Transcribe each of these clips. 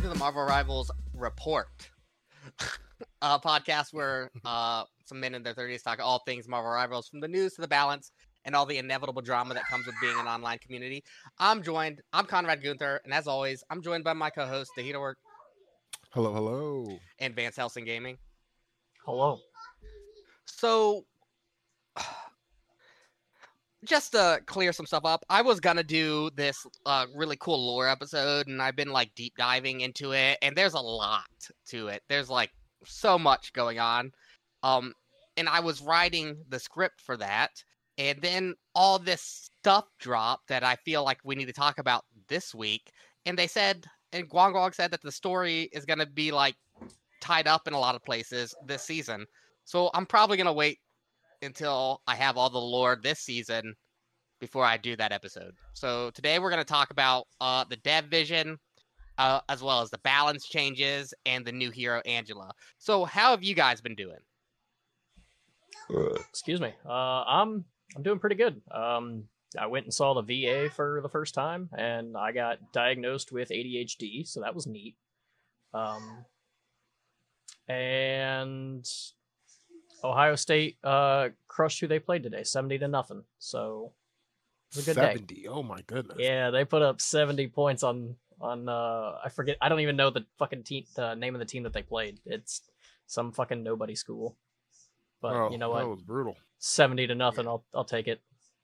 to the Marvel Rivals Report, a podcast where some men in their 30s talk all things Marvel Rivals, from the news to the balance and all the inevitable drama that comes with being an online community. I'm Conrad Gunther, and as always, I'm joined by my co-host, Dahita Work. Hello, hello. And Vance Helsing Gaming. Hello. So, just to clear some stuff up, I was gonna do this really cool lore episode, and I've been like deep diving into it, and there's a lot to it. There's like so much going on, and I was writing the script for that, and then all this stuff dropped that I feel like we need to talk about this week. And they said, and Guang Guang said that the story is gonna be like tied up in a lot of places this season. So I'm probably gonna wait until I have all the lore this season before I do that episode. So today we're going to talk about the Dev Vision, as well as the balance changes and the new hero, Angela. So how have you guys been doing? Excuse me. I'm doing pretty good. I went and saw the VA for the first time, and I got diagnosed with ADHD, so that was neat. And Ohio State crushed who they played today, 70-0. So it was a good 70. day. Oh my goodness. Yeah, they put up 70 points on I forget. I don't even know the fucking team, the name of the team that they played. It's some fucking nobody school. But you know what? That was brutal. 70-0. I'll take it.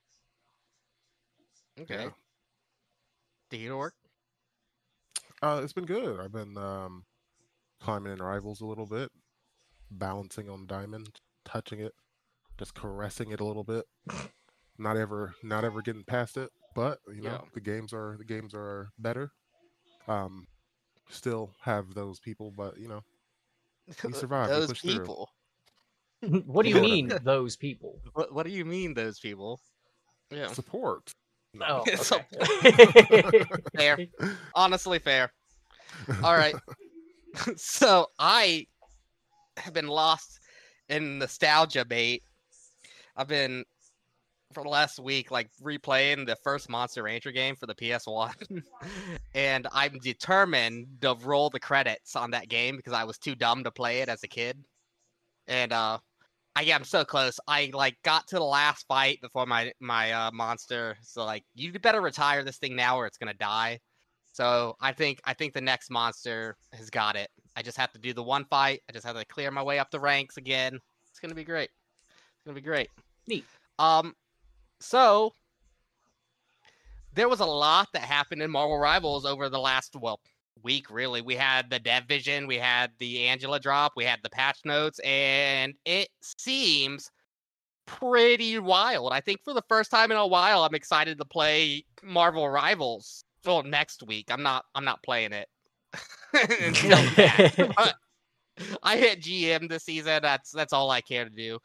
Okay. Yeah. Did it work? It's been good. I've been climbing in rivals a little bit, balancing on diamond, touching it, just caressing it a little bit. Not ever getting past it, but you know, the games are better. Still have those people, but you know, we survive. Those we push people. What do you mean, those people? What do you mean, those people? Yeah. Through. Support. Oh, So- okay. Fair. Honestly, fair. All right. So I have been lost in nostalgia bait. I've been, for the last week, like replaying the first Monster Rancher game for the PS1. And I'm determined to roll the credits on that game because I was too dumb to play it as a kid. And I'm so close. I like got to the last fight before my monster. So like, you better retire this thing now or it's gonna die. So I think the next monster has got it. I just have to do the one fight. I just have to clear my way up the ranks again. It's gonna be great. It's gonna be great. Neat. So there was a lot that happened in Marvel Rivals over the last week. Really, we had the Dev Vision, we had the Angela drop, we had the patch notes, and it seems pretty wild. I think for the first time in a while, I'm excited to play Marvel Rivals. Well, next week. I'm not playing it until that. But I hit GM this season. That's all I care to do.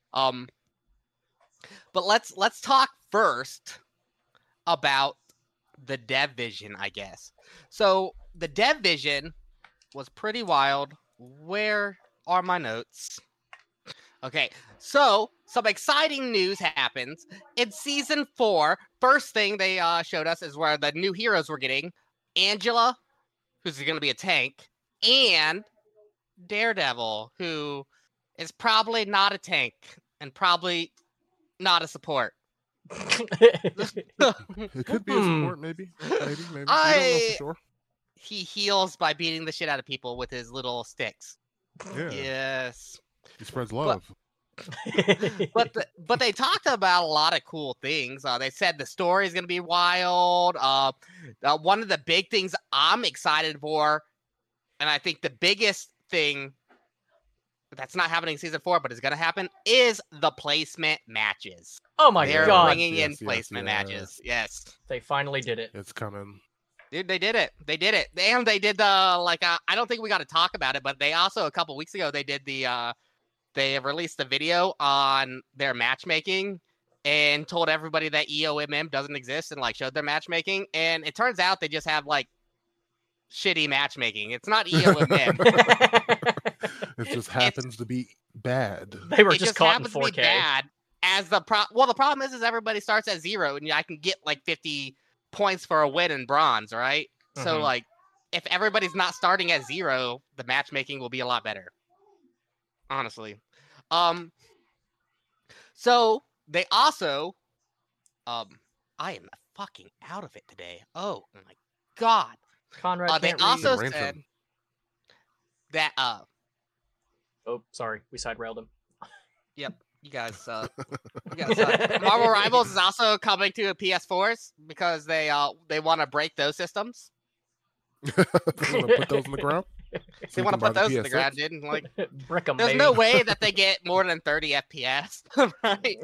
But let's talk first about the Dev Vision, I guess. So the Dev Vision was pretty wild. Where are my notes? Okay, so some exciting news happens in season 4. First thing they showed us is where the new heroes we're getting: Angela, who's going to be a tank, and Daredevil, who is probably not a tank and probably not a support. It could be a support, maybe. We don't know for sure. He heals by beating the shit out of people with his little sticks. Yeah. Yes. He spreads love. But they talked about a lot of cool things. They said the story is going to be wild. One of the big things I'm excited for, and I think the biggest thing that's not happening in season 4, but is going to happen, is the placement matches. Oh my They're god! bringing in placement matches. Yes, They finally did it. It's coming. dude, they did it. And they did the I don't think we got to talk about it, but they also a couple weeks ago they did the they released the video on their matchmaking and told everybody that EOMM doesn't exist and like showed their matchmaking. And it turns out they just have like shitty matchmaking. It's not EOMM. It just happens to be bad. They were It just caught in happens to be 4K. bad as the the problem is everybody starts at 0 and I can get like 50 points for a win in bronze, right? So Mhm. like if everybody's not starting at 0, the matchmaking will be a lot better. Honestly. So they also, I am fucking out of it today. Oh my god. Conrad They can't also read. said that, Oh, sorry, we side railed him. yep, you guys suck. Marvel Rivals is also coming to a PS4s because they want to break those systems. They want to put those in the ground. They want to put those in the ground, dude. Like, Brick 'em, there's baby. no way that they get more than 30 FPS, right?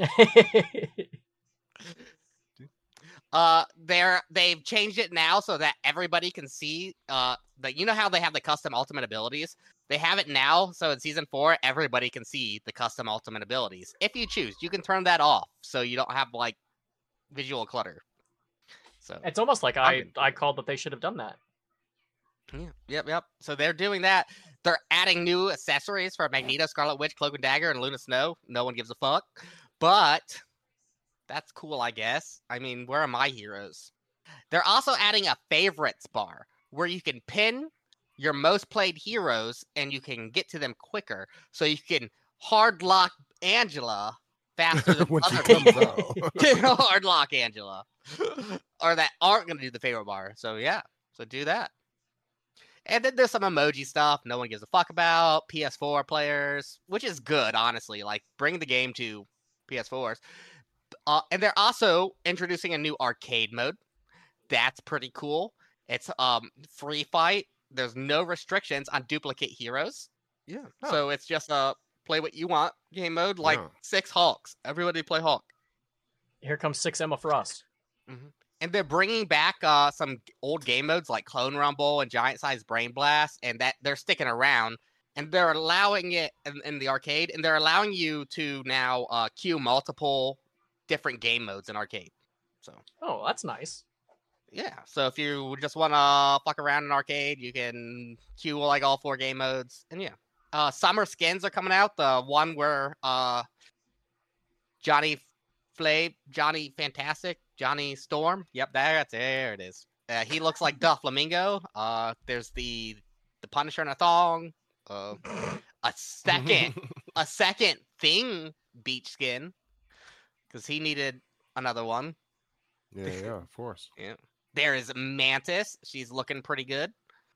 They've changed it now so that everybody can see. That you know how they have the custom ultimate abilities. They have it now, so in season 4, everybody can see the custom ultimate abilities. If you choose, you can turn that off, so you don't have like visual clutter. So It's almost like I called that they should have done that. Yeah, yep. So they're doing that. They're adding new accessories for Magneto, Scarlet Witch, Cloak and Dagger, and Luna Snow. No one gives a fuck. But that's cool, I guess. I mean, where are my heroes? They're also adding a favorites bar where you can pin your most played heroes and you can get to them quicker. So you can hard lock Angela faster than When she other comes people out. can hard lock Angela. Or that aren't going to do the favorite bar. So yeah, so do that. And then there's some emoji stuff no one gives a fuck about. PS4 players, which is good, honestly. Like, bring the game to PS4s. And they're also introducing a new arcade mode. That's pretty cool. It's free fight. There's no restrictions on duplicate heroes. Yeah. So it's just play what you want game mode, like 6 Hulks. Everybody play Hulk. Here comes 6 Emma Frost. Mm-hmm. And they're bringing back some old game modes like Clone Rumble and Giant Size Brain Blast, and that they're sticking around. And they're allowing it in the arcade, and they're allowing you to now queue multiple different game modes in arcade. So, oh, that's nice. Yeah. So if you just want to fuck around in arcade, you can queue like all 4 game modes. And yeah, summer skins are coming out. The one where Johnny Fantastic, Johnny Storm. Yep, there it is. He looks like Doflamingo. There's the Punisher in a thong. A second Thing beach skin because he needed another one. Yeah, of course. Yeah. There is Mantis. She's looking pretty good.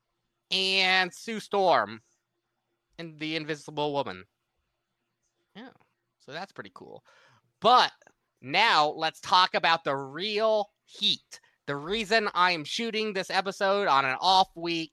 And Sue Storm and the Invisible Woman. Yeah. So that's pretty cool. But now let's talk about the real heat. The reason I am shooting this episode on an off week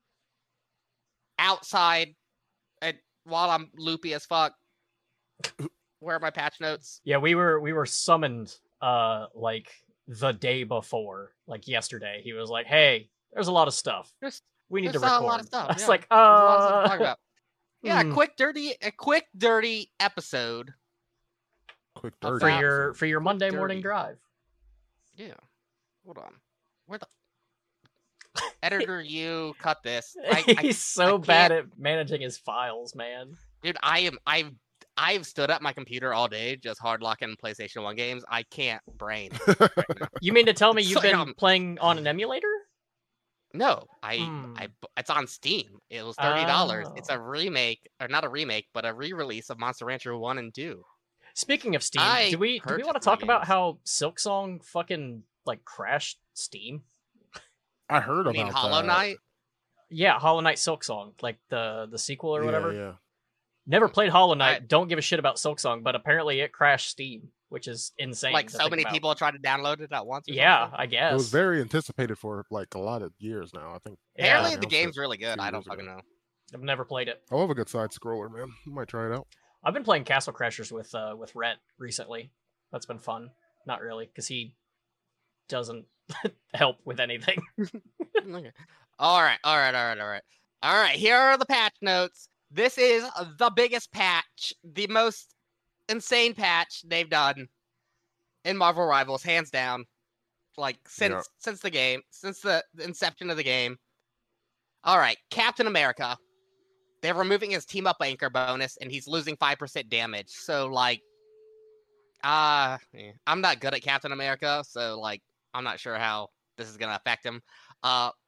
outside while I'm loopy as fuck. Where are my patch notes? Yeah, we were summoned like the day before, like yesterday. He was like, "Hey, there's a lot of stuff. We need to record." A lot of stuff. I was yeah. like, There's a lot of stuff to talk about. Yeah, Hmm. a quick dirty episode. Quick dirty. for your Monday dirty. morning drive." Yeah. Hold on. Where the editor? You cut this. He's so bad at managing his files, man. Dude, I've stood at my computer all day just hard locking PlayStation 1 games. I can't brain. Right now. You mean to tell me you've So, been playing on an emulator? No, it's on Steam. It was $30. It's Oh. a remake, or not a remake, but a re-release of Monster Rancher 1 and 2. Speaking of Steam, do we want to purchased talk my about games. how Silksong fucking like crashed Steam? I heard I about mean, Hollow that. Knight. Yeah, Hollow Knight Silksong, like the sequel or whatever. Yeah. Never played Hollow Knight. Don't give a shit about Silksong, but apparently it crashed Steam, which is insane. Like to so think many about. people tried to download it at once. Or Yeah, something. I guess It was very anticipated for like a lot of years now. I think. Apparently Yeah, the game's really good. few I don't years ago. fucking know. I've never played it. I love a good side scroller, man. You might try it out. I've been playing Castle Crashers with Rhett recently. That's been fun. Not really, because he doesn't help with anything. Okay. All right. Here are the patch notes. This is the biggest patch, the most insane patch they've done in Marvel Rivals, hands down. Like since the inception of the game. All right, Captain America. They're removing his team up anchor bonus, and he's losing 5% damage. So like, I'm not good at Captain America, so like, I'm not sure how this is gonna affect him.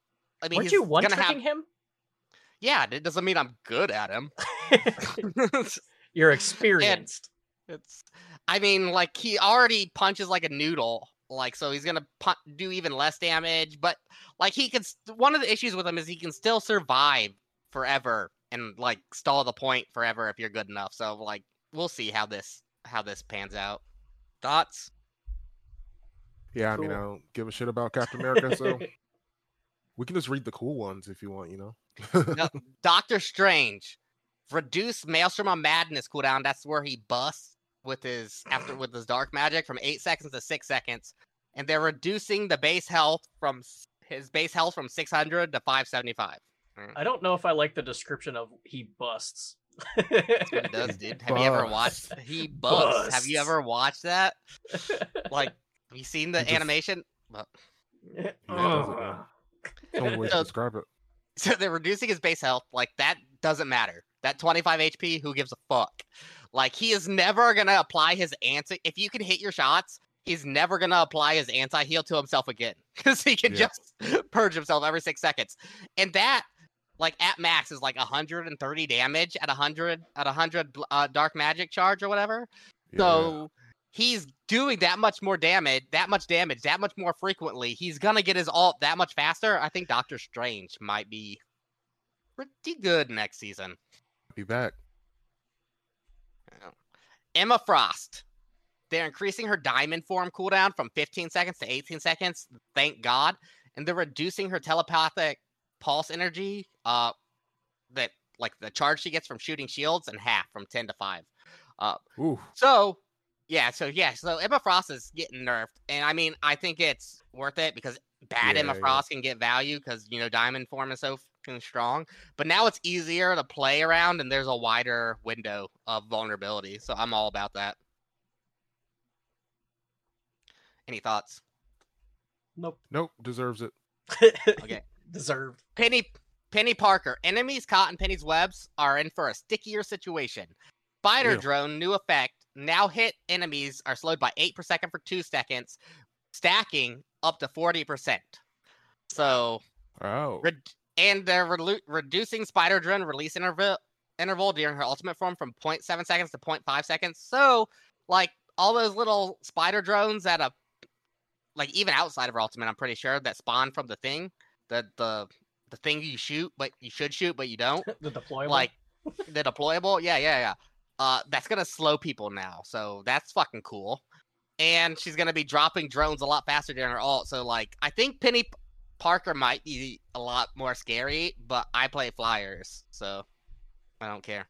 I mean, Weren't he's you one gonna tricking have. him? Yeah, it doesn't mean I'm good at him. You're And experienced. it's, I mean, like he already punches like a noodle, like so he's gonna do even less damage. But like he can. One of the issues with him is he can still survive forever and like stall the point forever if you're good enough. So like we'll see how this pans out. Thoughts? Yeah, I mean, I Cool. don't give a shit about Captain America, so we can just read the cool ones if you want, you know. No, Doctor Strange, reduce Maelstrom of Madness cooldown. That's where he busts with his dark magic from 8 seconds to 6 seconds, and they're reducing the base health from 600 to 575. I don't know if I like the description of he busts. That's what he does, dude. Have you ever watched? Busts. He busts. Have you Busts. ever watched that? Like, have you seen the He just- animation? Well, He just does it, man. It's the only way to So- describe it. so they're reducing his base health. Like that doesn't matter. That 25 HP, who gives a fuck? Like he is never gonna apply his anti. If you can hit your shots, he's never gonna apply his anti-heal to himself again because he can Yeah. just purge himself every 6 seconds. And that, like at max, is like 130 damage at 100 dark magic charge or whatever. Yeah. So he's doing that much damage, that much more frequently. He's gonna get his ult that much faster. I think Doctor Strange might be pretty good next season. Be back. Emma Frost. They're increasing her diamond form cooldown from 15 seconds to 18 seconds. Thank God. And they're reducing her telepathic pulse energy, that like the charge she gets from shooting shields, in half from 10 to 5. Ooh. So Emma Frost is getting nerfed, and I mean, I think it's worth it because bad Emma Yeah. Frost can get value because diamond form is so fucking strong. But now it's easier to play around, and there's a wider window of vulnerability. So I'm all about that. Any thoughts? Nope. Nope. Deserves it. Okay. Deserved. Penny Parker. Enemies caught in Penny's webs are in for a stickier situation. Spider Ew. Drone, new effect. Now hit enemies are slowed by 8 per second for 2 seconds, stacking up to 40%. So, Oh. and they're reducing Spider Drone release interval during her ultimate form from 0.7 seconds to 0.5 seconds. So, like, all those little spider drones that like even outside of her ultimate, I'm pretty sure, that spawn from the thing, the thing you shoot, but you should shoot, but you don't. The deployable. Like the deployable, yeah. That's gonna slow people now, so that's fucking cool. And she's gonna be dropping drones a lot faster during her ult. So like, I think Penny Parker might be a lot more scary, but I play flyers, so I don't care.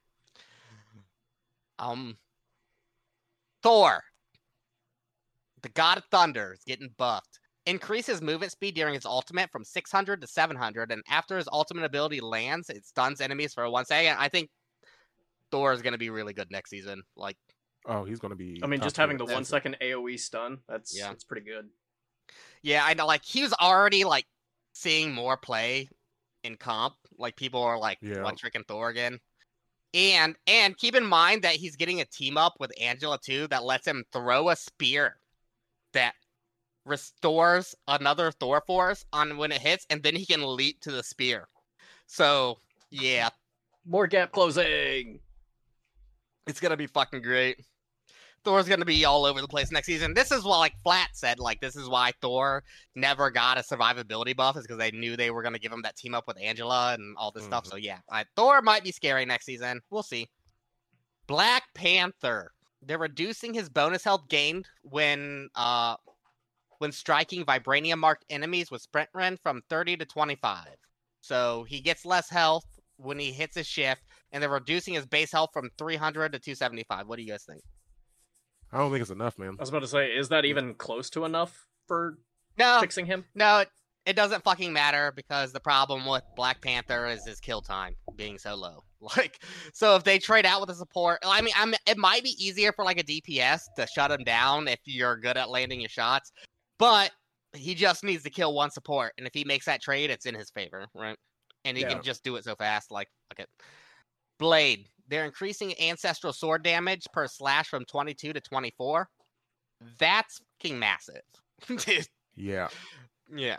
Thor, the God of Thunder, is getting buffed. Increases movement speed during his ultimate from 600 to 700, and after his ultimate ability lands, it stuns enemies for 1 second. I think Thor is going to be really good next season. Like, Oh, he's gonna be. I mean, top just having the tier. 1 second AoE stun, that's Yeah. that's pretty good. yeah, I know. Like, he was already like seeing more play in comp. Like, people are like Yeah. one tricking Thor again. And keep in mind that he's getting a team up with Angela too that lets him throw a spear that restores another Thor force on when it hits, and then he can leap to the spear. So yeah, More gap closing. it's gonna be fucking great. Thor's gonna be all over the place next season. This is what like Flat said. Like, this is why Thor never got a survivability buff, is because they knew they were gonna give him that team up with Angela and all this stuff. So yeah, Thor might be scary next season. We'll see. Black Panther. They're reducing his bonus health gained when striking vibranium marked enemies with sprint run from 30 to 25. So he gets less health when he hits his shift, and they're reducing his base health from 300 to 275. What do you guys think? I don't think it's enough, man. I was about to say, is that even close to enough for No, fixing him? no, it doesn't fucking matter, because the problem with Black Panther is his kill time being so low. Like, so if they trade out with a support, I mean, it might be easier for like a DPS to shut him down if you're good at landing your shots, but he just needs to kill one support, and if he makes that trade, it's in his favor, right? And he Yeah. can just do it so fast, like, fuck it. Blade. They're increasing ancestral sword damage per slash from 22 to 24. That's fucking massive. Dude. Yeah. Yeah.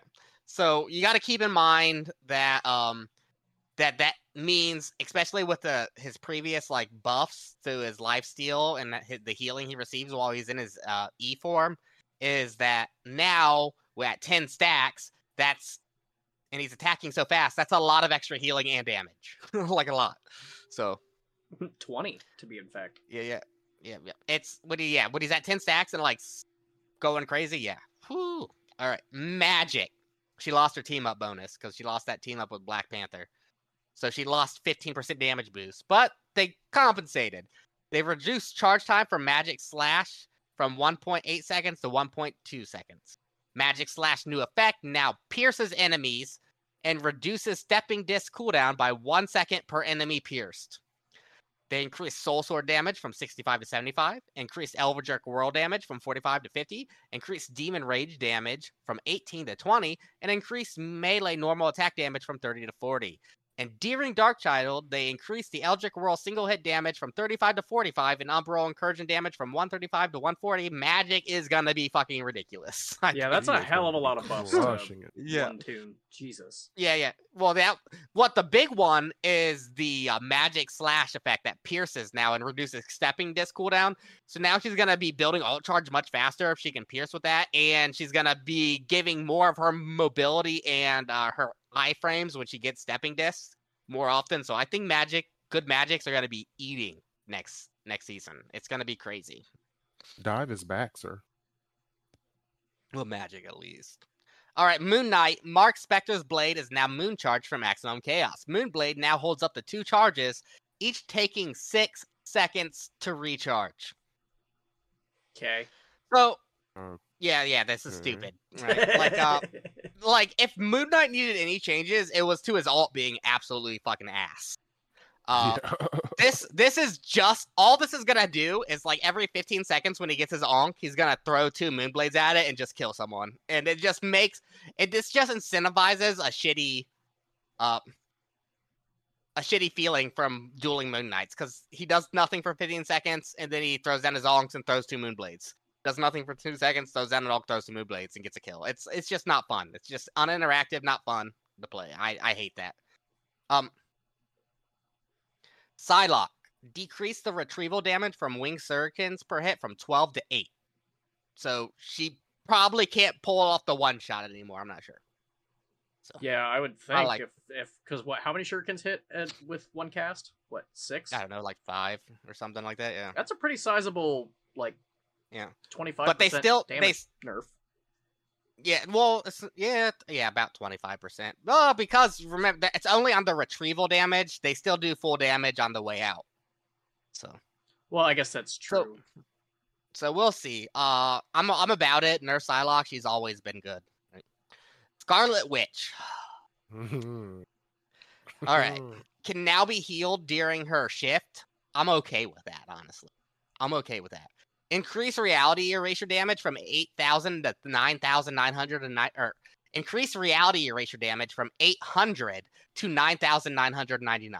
So you got to keep in mind that that means, especially with his previous like buffs to his lifesteal and the healing he receives while he's in his E form, is that now we're at 10 stacks. And he's attacking so fast. That's a lot of extra healing and damage, like a lot. So 20 to be in fact. Yeah. It's when he's at 10 stacks and like going crazy. Yeah. Whew. All right. Magic. She lost her team up bonus because she lost that team up with Black Panther. So she lost 15% damage boost, but they compensated. They reduced charge time for Magic Slash from 1.8 seconds to 1.2 seconds. Magic Slash new effect now pierces enemies and reduces Stepping Disc cooldown by 1 second per enemy pierced. They increased Soul Sword damage from 65 to 75, increased Elverjerk Whirl damage from 45 to 50, increased Demon Rage damage from 18 to 20, and increased melee normal attack damage from 30 to 40. And during Darkchild, they increased the Eldritch Whirl single hit damage from 35 to 45 and Umbral Incursion damage from 135 to 140. Magic is gonna be fucking ridiculous. Yeah, that's a hell of a lot of buffs. Yeah. One tune. Jesus. Yeah. Well, what the big one is the Magic Slash effect that pierces now and reduces Stepping Disc cooldown. So now she's gonna be building Alt Charge much faster if she can pierce with that, and she's gonna be giving more of her mobility and her iframes when she gets Stepping Discs more often. So I think good magics are gonna be eating next season. It's gonna be crazy. Dive is back, sir. Well, magic at least. All right, Moon Knight. Mark Spector's blade is now Moon Charge from Maximum Chaos. Moonblade now holds up to 2 charges, each taking 6 seconds to recharge. Okay. So, yeah, this is stupid. Right? Like if Moon Knight needed any changes, it was to his ult being absolutely fucking ass. This is just all this is gonna do is like every 15 seconds when he gets his onk, he's gonna throw 2 Moonblades at it and just kill someone. And it just this just incentivizes a shitty feeling from dueling Moon Knights, because he does nothing for 15 seconds and then he throws down his onks and throws 2 Moonblades. Does nothing for 2 seconds, throws down an onk, throws 2 Moonblades and gets a kill. It's just not fun. It's just uninteractive, not fun to play. I hate that. Psylocke. Decrease the retrieval damage from winged shurikens per hit from 12 to 8. So she probably can't pull off the one shot anymore. I'm not sure. So, yeah, I would think because how many shurikens hit with one cast? What, 6? I don't know, like 5 or something like that. Yeah, that's a pretty sizable 25%. But they still nerf. Yeah, well, about 25%. Oh, because remember that it's only on the retrieval damage. They still do full damage on the way out. So, well, I guess that's true. So we'll see. I'm about it. Nurse Psylocke, she's always been good. Right? Scarlet Witch. All right, can now be healed during her shift. I'm okay with that, honestly. I'm okay with that. Increase reality erasure damage from 8,000 to 9,909, or increase reality erasure damage from 800 to 9,999.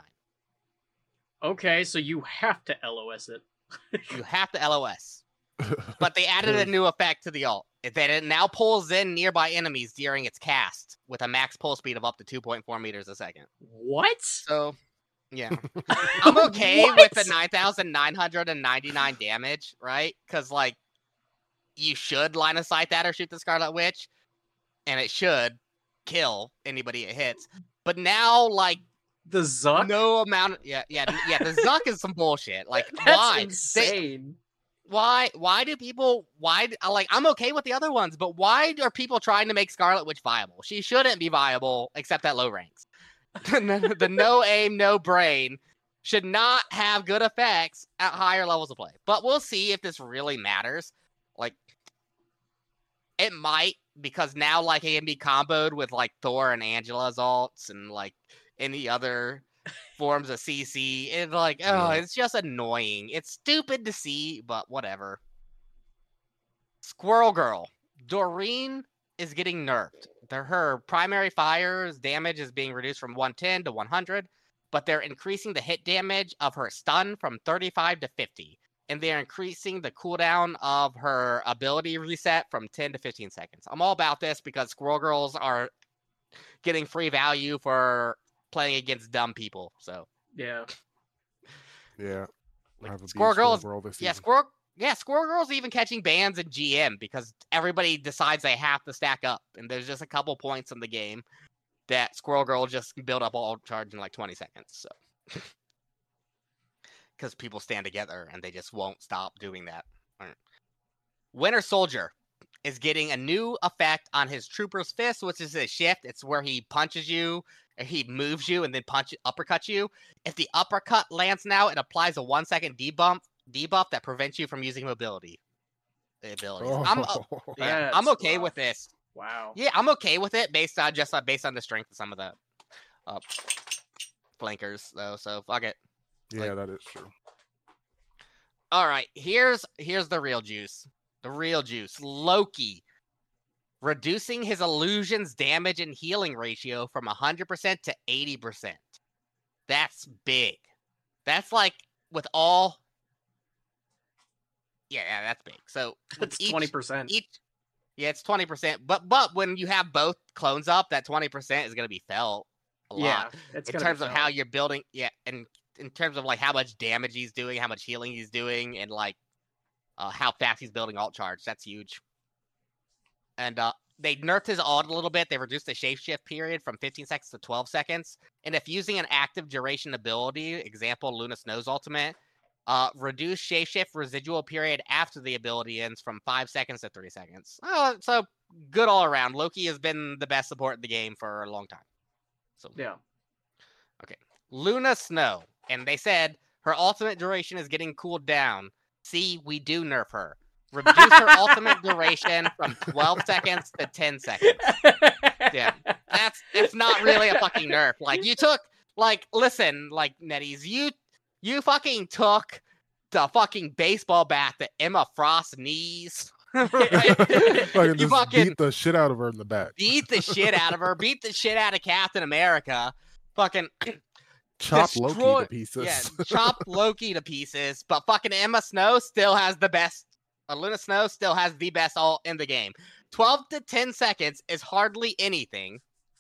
Okay, so you have to LOS it. You have to LOS. But they added a new effect to the ult, that it now pulls in nearby enemies during its cast with a max pull speed of up to 2.4 meters a second. What? So, yeah. I'm okay with the 9,999 damage, right? Because, like, you should line of sight that or shoot the Scarlet Witch, and it should kill anybody it hits. But now, like, the Zuck? No amount of, the Zuck is some bullshit. Like, that's why? Insane. Why do people, I'm okay with the other ones, but why are people trying to make Scarlet Witch viable? She shouldn't be viable except at low ranks. The no aim, no brain should not have good effects at higher levels of play. But we'll see if this really matters. Like, it might, because now, like, it can be comboed with, like, Thor and Angela's ults and, like, any other forms of CC. It's like, it's just annoying. It's stupid to see, but whatever. Squirrel Girl. Doreen is getting nerfed. Her primary fire's damage is being reduced from 110 to 100, but they're increasing the hit damage of her stun from 35 to 50. And they're increasing the cooldown of her ability reset from 10 to 15 seconds. I'm all about this because Squirrel Girls are getting free value for playing against dumb people. So Yeah. Yeah. like, I've abused Squirrel Girl's Girl this yeah, season. Squirrel Girl's even catching bans in GM because everybody decides they have to stack up, and there's just a couple points in the game that Squirrel Girl just build up all charge in like 20 seconds. So because people stand together and they just won't stop doing that. Right. Winter Soldier is getting a new effect on his Trooper's Fist, which is a shift. It's where he punches you, or he moves you, and then uppercuts you. If the uppercut lands now, it applies a 1 second debuff that prevents you from using mobility abilities. I'm okay with this. Wow. Yeah, I'm okay with it based on the strength of some of the flankers though. So fuck it. Yeah, that is true. All right, here's the real juice. The real juice. Loki reducing his illusion's damage and healing ratio from 100% to 80%. That's big. That's like with all. Yeah, that's big. So That's 20%. Yeah, it's 20%. But when you have both clones up, that 20% is going to be felt a lot. It's in terms of how you're building. Yeah, and in terms of like how much damage he's doing, how much healing he's doing, and like how fast he's building alt charge. That's huge. And they nerfed his alt a little bit. They reduced the shapeshift period from 15 seconds to 12 seconds. And if using an active duration ability, example Luna Snow's ultimate, reduce shapeshift residual period after the ability ends from 5 seconds to 3 seconds. So good all around. Loki has been the best support in the game for a long time. So yeah. Okay. Luna Snow. And they said her ultimate duration is getting cooled down. See, we do nerf her. Reduce her ultimate duration from 12 seconds to 10 seconds. Yeah. It's not really a fucking nerf. Like you took listen, Netties, you fucking took the fucking baseball bat that Emma Frost knees. Right? You fucking beat the shit out of her in the back. Beat the shit out of her. Beat the shit out of Captain America. Fucking chop Loki to pieces. Yeah, chop Loki to pieces. But fucking Emma Snow still has the best. Luna Snow still has the best ult in the game. 12 to 10 seconds is hardly anything.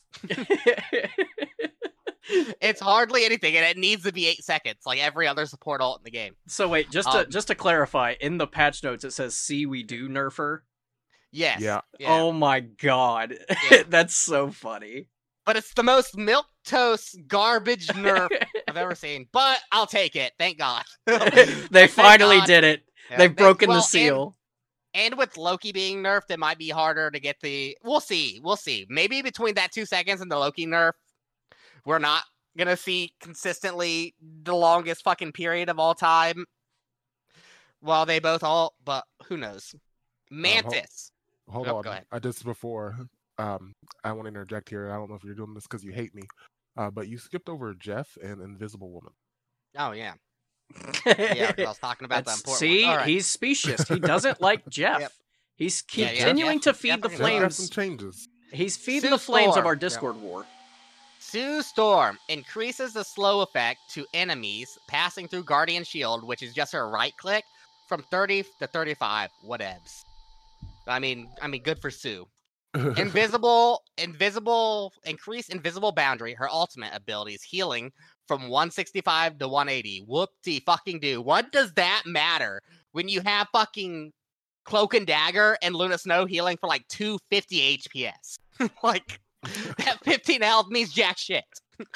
It's hardly anything, and it needs to be 8 seconds, like every other support ult in the game. So wait, just to clarify, in the patch notes it says "See, we do nerf her." Yes. Yeah. Oh my god, yeah. That's so funny. But it's the most milquetoast garbage nerf I've ever seen. But I'll take it. Thank God. They finally did it. Yeah, they've broken the seal. And with Loki being nerfed, it might be harder to get the. We'll see. Maybe between that 2 seconds and the Loki nerf, we're not gonna see consistently the longest fucking period of all time. While they both all, but who knows? Mantis. Hold on. Go ahead. I did this before. I want to interject here. I don't know if you're doing this because you hate me, but you skipped over Jeff and Invisible Woman. Oh yeah. Yeah, I was talking about that important. See, right. He's specious. He doesn't like Jeff. Yep. He's continuing to feed the flames. Some changes. He's feeding the flames of our Discord war. Sue Storm increases the slow effect to enemies passing through Guardian Shield, which is just her right click, from 30 to 35. Whatevs. I mean, good for Sue. Increase invisible boundary. Her ultimate ability is healing from 165 to 180. Whoop-de fucking do. What does that matter when you have fucking Cloak and Dagger and Luna Snow healing for like 250 HPS? Like, that 15 health means jack shit.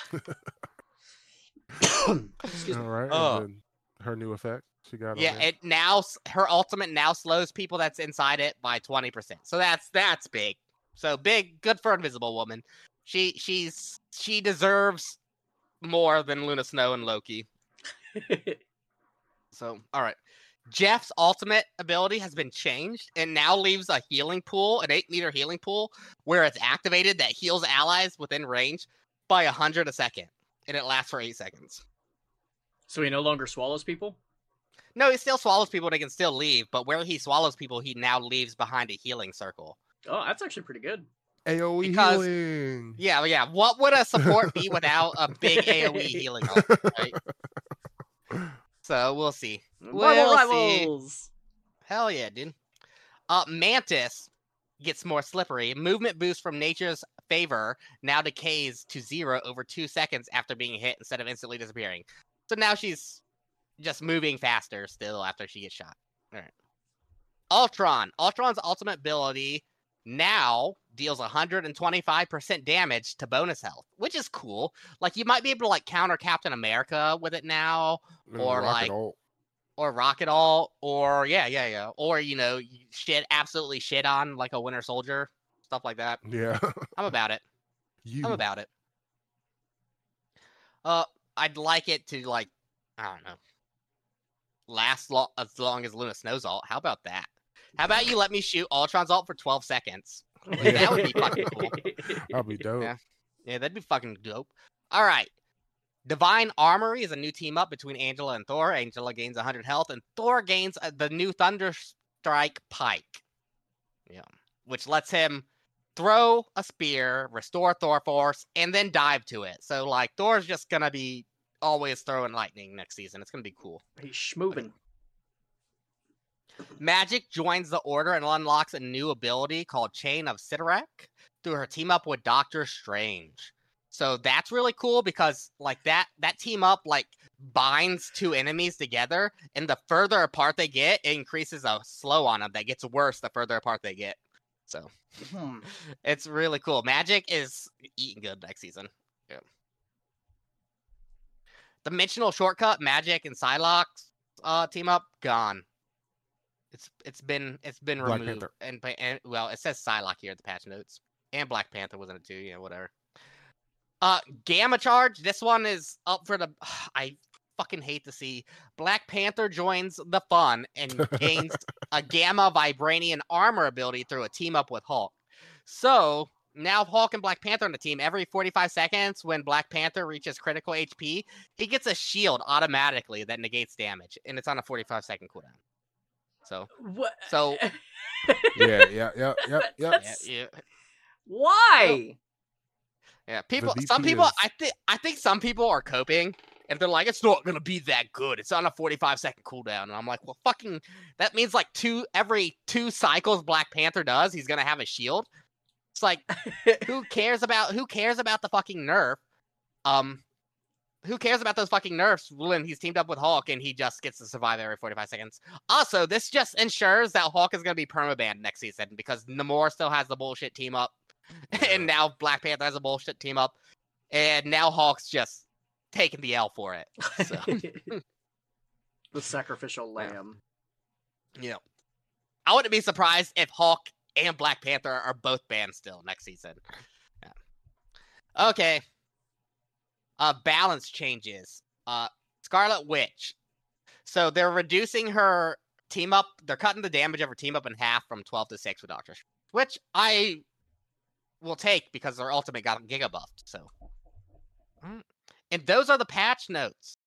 All right. Her new effect. She got her ultimate now slows people that's inside it by 20%. So that's big. So big, good for Invisible Woman. She deserves more than Luna Snow and Loki. So, all right. Jeff's ultimate ability has been changed and now leaves a healing pool, an 8-meter healing pool, where it's activated that heals allies within range by 100 a second, and it lasts for 8 seconds. So he no longer swallows people? No, he still swallows people and he can still leave, but where he swallows people, he now leaves behind a healing circle. Oh, that's actually pretty good. AoE healing. Yeah. What would a support be without a big AoE healing ult, right? So we'll see. Rivals. See. Hell yeah, dude. Mantis gets more slippery. Movement boost from nature's favor now decays to 0 over 2 seconds after being hit instead of instantly disappearing. So now she's just moving faster still after she gets shot. All right. Ultron. Ultron's ultimate ability now deals 125% damage to bonus health, which is cool. Like, you might be able to like counter Captain America with it now, or like or Rocket All, or yeah, or absolutely shit on like a Winter Soldier, stuff like that. Yeah. I'm about it. I'm about it. I'd like it to like, I don't know, last as long as Luna Snow's ult. How about that? How about you let me shoot Ultron's ult for 12 seconds? Like, that would be fucking cool. That'd be dope. Yeah, that'd be fucking dope. All right. Divine Armory is a new team up between Angela and Thor. Angela gains 100 health, and Thor gains the new Thunderstrike Pike. Yeah, which lets him throw a spear, restore Thor Force, and then dive to it. So, like, Thor's just gonna be always throwing lightning next season. It's gonna be cool. He's schmoovin'. Magic joins the Order and unlocks a new ability called Chain of Sidorak through her team up with Doctor Strange. So that's really cool because like that team up like binds two enemies together, and the further apart they get, it increases a slow on them that gets worse the further apart they get. So it's really cool. Magic is eating good next season. Yeah. Dimensional Shortcut, Magic and Psylocke team up, gone. It's been Black removed. And well, it says Psylocke here at the patch notes. And Black Panther was in it too, whatever. Gamma Charge, this one is up for the I fucking hate to see. Black Panther joins the fun and gains a Gamma Vibranium armor ability through a team up with Hulk. So now Hulk and Black Panther on the team, every 45 seconds when Black Panther reaches critical HP, he gets a shield automatically that negates damage, and it's on a 45-second cooldown. So what? So yeah. Why? Yeah, some people, I think some people are coping, and they're like, it's not gonna be that good. It's on a 45-second cooldown, and I'm like, well, fucking, that means like every 2 cycles Black Panther does, he's gonna have a shield. It's like, who cares about the fucking nerf? Who cares about those fucking nerfs when he's teamed up with Hulk and he just gets to survive every 45 seconds? Also, this just ensures that Hulk is gonna be permabanned next season because Namor still has the bullshit team up. And now Black Panther has a bullshit team up, and now Hulk's just taking the L for it. So. The sacrificial lamb. Yeah. I wouldn't be surprised if Hulk and Black Panther are both banned still next season. Yeah. Okay. Balance changes. Scarlet Witch. So they're reducing her team up. They're cutting the damage of her team up in half from 12 to 6 with Doctor Strange, which I will take because their ultimate got giga buffed. So, and those are the patch notes,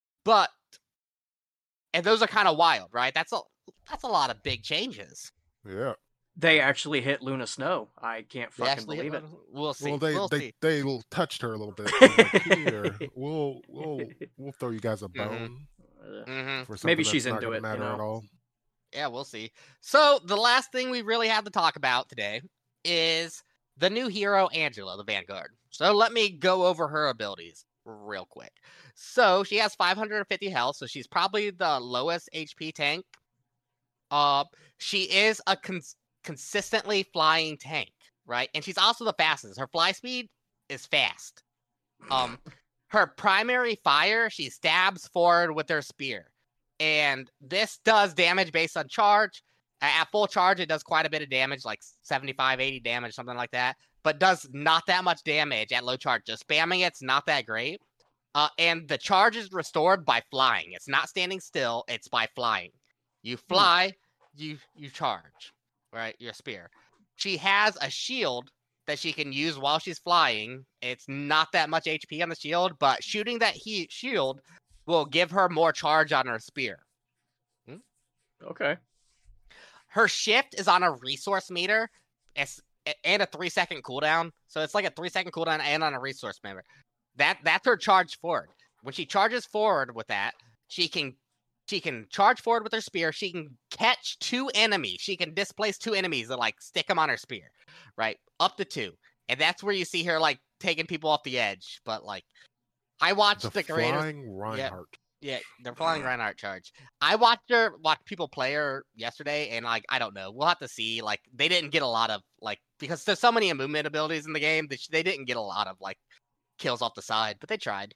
and those are kind of wild, right? That's a lot of big changes. Yeah, they actually hit Luna Snow. I can't fucking believe it. We'll see. Well, see. They touched her a little bit. Like, here, we'll throw you guys a bone. For maybe she's not into it. Matter at all. Yeah, we'll see. So the last thing we really have to talk about today is the new hero, Angela, the Vanguard. So let me go over her abilities real quick. So she has 550 health, so she's probably the lowest HP tank. She is a consistently flying tank, right? And she's also the fastest. Her fly speed is fast. Her primary fire, she stabs forward with her spear. And this does damage based on charge. At full charge, it does quite a bit of damage, like 75, 80 damage, something like that. But does not that much damage at low charge. Just spamming it's not that great. And the charge is restored by flying. It's not standing still. It's by flying. You fly, you charge, right? Your spear. She has a shield that she can use while she's flying. It's not that much HP on the shield, but shooting that shield will give her more charge on her spear. Okay. Her shift is on a resource meter and a 3-second cooldown. So it's like a 3-second cooldown and on a resource meter. That's her charge forward. When she charges forward with that, she can charge forward with her spear. She can catch 2 enemies. She can displace 2 enemies and like stick them on her spear, right? Up to 2. and that's where you see her like taking people off the edge. But like, I watched the creators. Flying Reinhardt. Yeah, they're flying Reinhardt charge. I watched people play her yesterday, and like I don't know, we'll have to see. Like they didn't get a lot of like because there's so many movement abilities in the game that they didn't get a lot of like kills off the side, but they tried.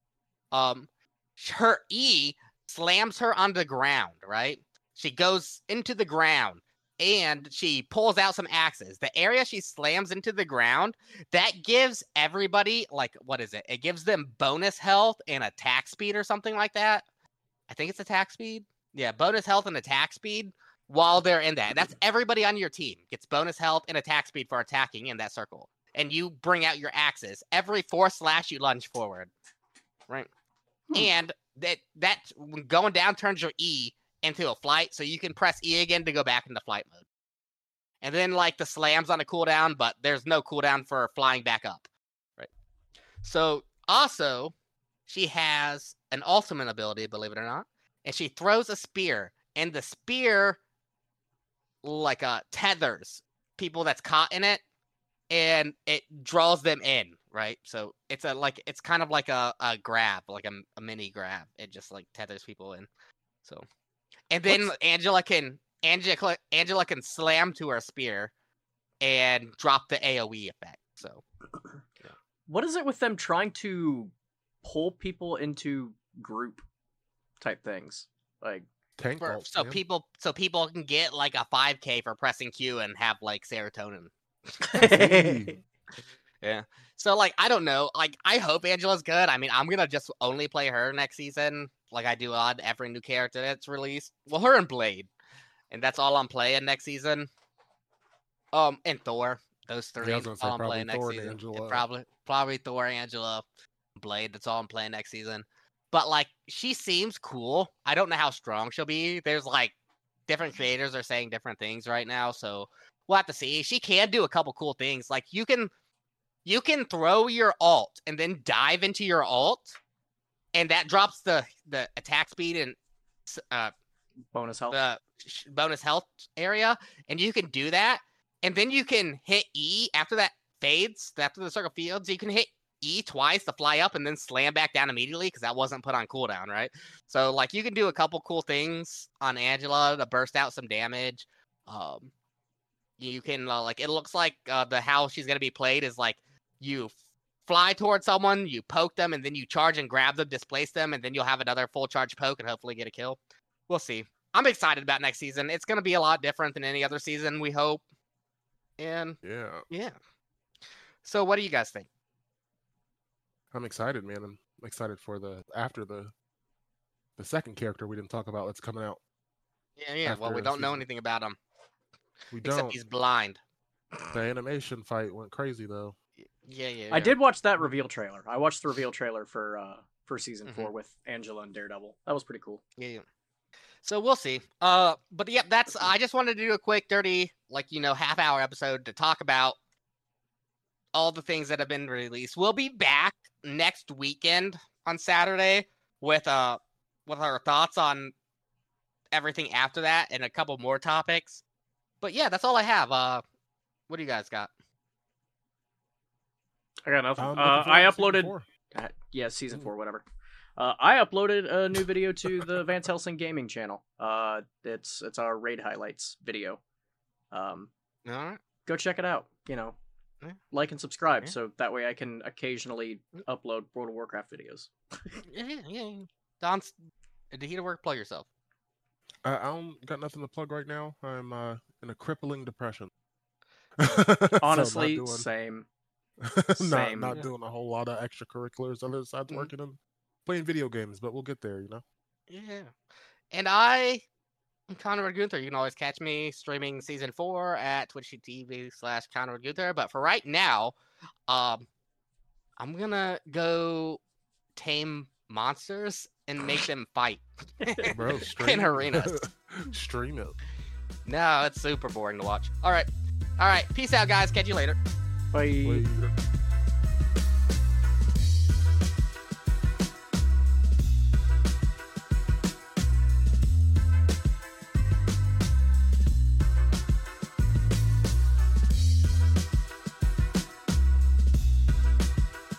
Her E slams her on the ground, right? She goes into the ground and she pulls out some axes. The area she slams into the ground, that gives everybody, like, what is it? It gives them bonus health and attack speed or something like that. I think it's attack speed. Yeah, bonus health and attack speed while they're in that. That's everybody on your team gets bonus health and attack speed for attacking in that circle. And you bring out your axes. Every 4 slash, you lunge forward. Right? And that going down turns your E into a flight, so you can press E again to go back into flight mode. And then like the slams on a cooldown, but there's no cooldown for flying back up. Right. So also, she has an ultimate ability, believe it or not, and she throws a spear, and the spear like tethers people that's caught in it, and it draws them in. Right, so it's kind of like a grab, like a mini grab. It just like tethers people in. So, and then Angela can slam to her spear and drop the AOE effect. So, yeah. What is it with them trying to pull people into group type things? Like Tank vault, so man. people can get like a 5K for pressing Q and have like serotonin. Yeah. So, like, I don't know. Like, I hope Angela's good. I mean, I'm going to just only play her next season, like I do on every new character that's released. Well, her and Blade. And that's all I'm playing next season. And Thor. Those three. Yeah, all I'm playing next Thor season. Angela. Probably Thor, Angela, Blade. That's all I'm playing next season. But, like, she seems cool. I don't know how strong she'll be. There's, like, different creators are saying different things right now. So, we'll have to see. She can do a couple cool things. Like, you can throw your ult and then dive into your ult, and that drops the attack speed and bonus health. The bonus health area, and you can do that, and then you can hit E after that fades, after the circle fields. You can hit E twice to fly up and then slam back down immediately because that wasn't put on cooldown, right? So like you can do a couple cool things on Angela to burst out some damage. You can like it looks like the how she's gonna be played is like you fly towards someone, you poke them, and then you charge and grab them, displace them, and then you'll have another full charge poke and hopefully get a kill. We'll see. I'm excited about next season. It's going to be a lot different than any other season, we hope. And yeah. So what do you guys think? I'm excited, man. I'm excited for after the second character we didn't talk about that's coming out. Yeah. Well, we don't know anything about him. We except don't. He's blind. The animation fight went crazy though. Yeah. I did watch that reveal trailer. I watched the reveal trailer for season 4 with Angela and Daredevil. That was pretty cool. Yeah. So we'll see. But yeah, I just wanted to do a quick dirty, half-hour episode to talk about all the things that have been released. We'll be back next weekend on Saturday with our thoughts on everything after that and a couple more topics. But yeah, that's all I have. What do you guys got? I got nothing. I uploaded. Season 4, whatever. I uploaded a new video to the Vance Helsing Gaming channel. It's our raid highlights video. All right. Go check it out. Like and subscribe so that way I can occasionally upload World of Warcraft videos. Yeah. Don, did you work? Plug yourself. I don't got nothing to plug right now. I'm in a crippling depression. Honestly, same. Not doing a whole lot of extracurriculars other besides working and playing video games, but we'll get there, Yeah. And I'm Conrad Gunther. You can always catch me streaming season 4 at twitch.tv/Conrad Gunther. But for right now, I'm gonna go tame monsters and make them fight. Bro, in arenas. Stream it. No, it's super boring to watch. All right. Peace out, guys. Catch you later. Bye. Later.